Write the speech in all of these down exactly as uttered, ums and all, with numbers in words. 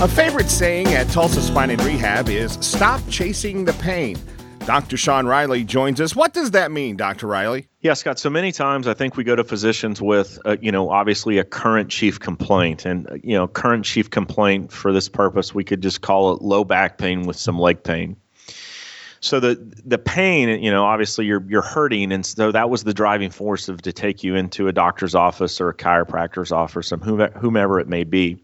A favorite saying at Tulsa Spine and Rehab is, stop chasing the pain. Doctor Sean Riley joins us. What does that mean, Doctor Riley? Yeah, Scott, so many times I think we go to physicians with, uh, you know, obviously a current chief complaint. And, uh, you know, current chief complaint for this purpose, we could just call it low back pain with some leg pain. So the the pain, you know, obviously you're you're hurting, and so that was the driving force of to take you into a doctor's office or a chiropractor's office, or whomever it may be.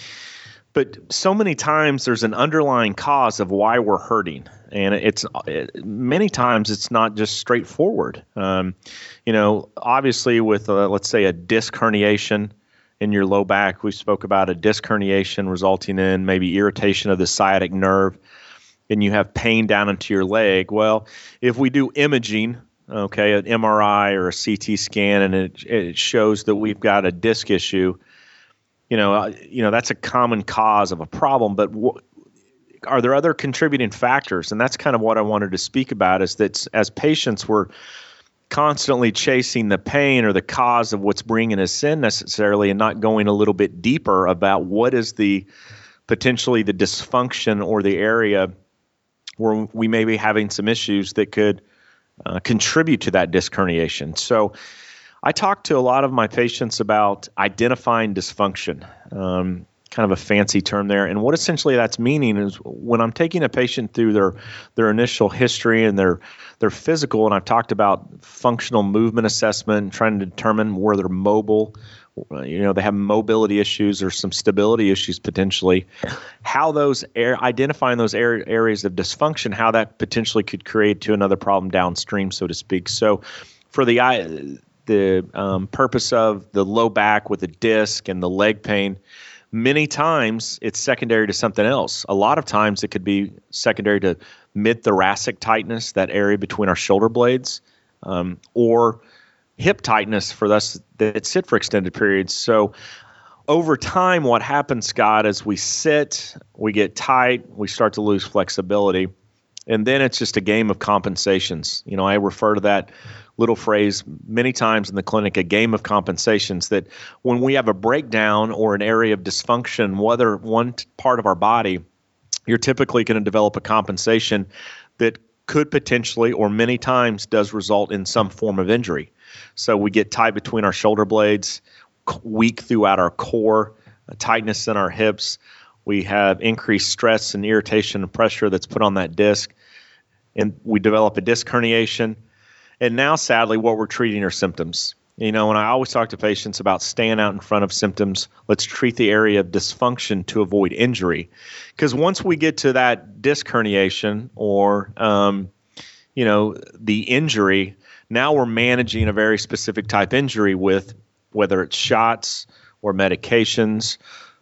But so many times there's an underlying cause of why we're hurting, and it's it, many times it's not just straightforward. Um, you know, obviously with uh, let's say a disc herniation in your low back, we spoke about a disc herniation resulting in maybe irritation of the sciatic nerve, and you have pain down into your leg. Well, if we do imaging, okay, an M R I or a C T scan, and it it shows that we've got a disc issue, you know, uh, you know that's a common cause of a problem. But w- are there other contributing factors? And that's kind of what I wanted to speak about. Is that as patients, we're constantly chasing the pain or the cause of what's bringing us in necessarily, and not going a little bit deeper about what is the potentially the dysfunction or the area where we may be having some issues that could uh, contribute to that disc herniation. So I talk to a lot of my patients about identifying dysfunction, um, kind of a fancy term there. And what essentially that's meaning is when I'm taking a patient through their their initial history and their their physical, and I've talked about functional movement assessment and trying to determine where they're mobile, you know, they have mobility issues or some stability issues potentially, how those air, identifying those air, areas of dysfunction, how that potentially could create to another problem downstream, so to speak. So for the the um, purpose of the low back with the disc and the leg pain, many times it's secondary to something else. A lot of times it could be secondary to mid-thoracic tightness, that area between our shoulder blades, um, or hip tightness for us that sit for extended periods. So over time, what happens, Scott, is we sit, we get tight, we start to lose flexibility, and then it's just a game of compensations. You know, I refer to that little phrase many times in the clinic, a game of compensations, that when we have a breakdown or an area of dysfunction, whether one t- part of our body, you're typically going to develop a compensation that could potentially or many times does result in some form of injury. So we get tight between our shoulder blades, weak throughout our core, tightness in our hips. We have increased stress and irritation and pressure that's put on that disc, and we develop a disc herniation. And now, sadly, what we're treating are symptoms. You know, and I always talk to patients about staying out in front of symptoms. Let's treat the area of dysfunction to avoid injury. Because once we get to that disc herniation or, um, you know, the injury, now we're managing a very specific type injury with whether it's shots or medications,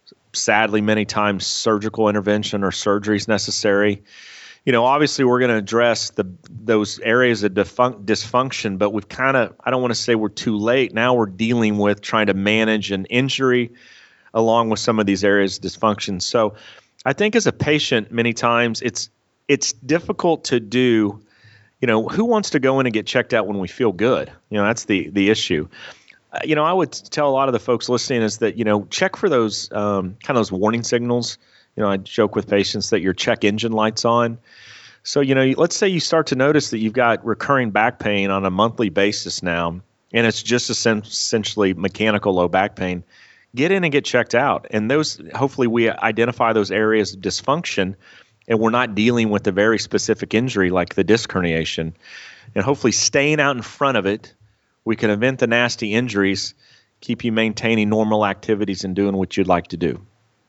sadly, many times surgical intervention or surgery is necessary. You know, obviously we're going to address the those areas of defun- dysfunction, but we've kind of, I don't want to say we're too late. Now we're dealing with trying to manage an injury along with some of these areas of dysfunction. So I think as a patient, many times it's it's difficult to do. You know, who wants to go in and get checked out when we feel good? You know, that's the the issue. Uh, you know, I would tell a lot of the folks listening is that, you know, check for those um, kind of those warning signals. You know, I joke with patients that your check engine light's on. So, you know, let's say you start to notice that you've got recurring back pain on a monthly basis now, and it's just essentially mechanical low back pain. Get in and get checked out. And those, hopefully we identify those areas of dysfunction, and we're not dealing with a very specific injury like the disc herniation. And hopefully staying out in front of it, we can prevent the nasty injuries, keep you maintaining normal activities and doing what you'd like to do.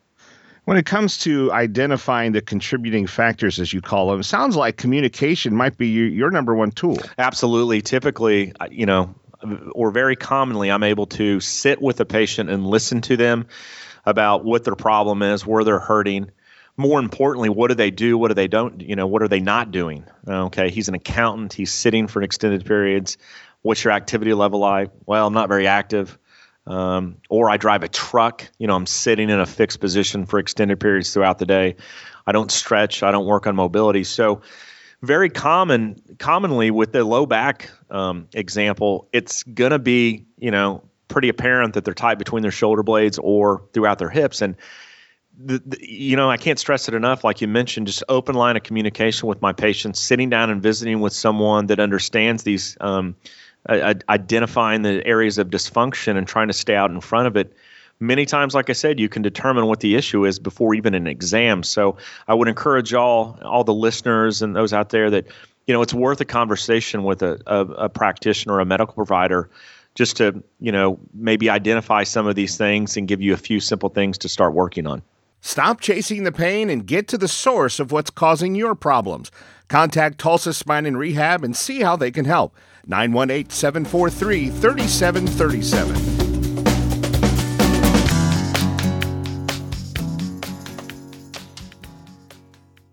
When it comes to identifying the contributing factors, as you call them, it sounds like communication might be your, your number one tool. Absolutely. Typically, you know, or very commonly, I'm able to sit with a patient and listen to them about what their problem is, where they're hurting. More importantly, what do they do? What do they don't, you know, what are they not doing? Okay. He's an accountant. He's sitting for extended periods. What's your activity level like? Well, I'm not very active. Um, or I drive a truck, you know, I'm sitting in a fixed position for extended periods throughout the day. I don't stretch. I don't work on mobility. So very common, commonly with the low back um, example, it's going to be, you know, pretty apparent that they're tight between their shoulder blades or throughout their hips. And the, the, you know, I can't stress it enough. Like you mentioned, just open line of communication with my patients, sitting down and visiting with someone that understands these, um, uh, identifying the areas of dysfunction and trying to stay out in front of it. Many times, like I said, you can determine what the issue is before even an exam. So I would encourage all, all the listeners and those out there that, you know, it's worth a conversation with a, a, a practitioner or a medical provider just to, you know, maybe identify some of these things and give you a few simple things to start working on. Stop chasing the pain and get to the source of what's causing your problems. Contact Tulsa Spine and Rehab and see how they can help. nine one eight, seven four three, three seven three seven.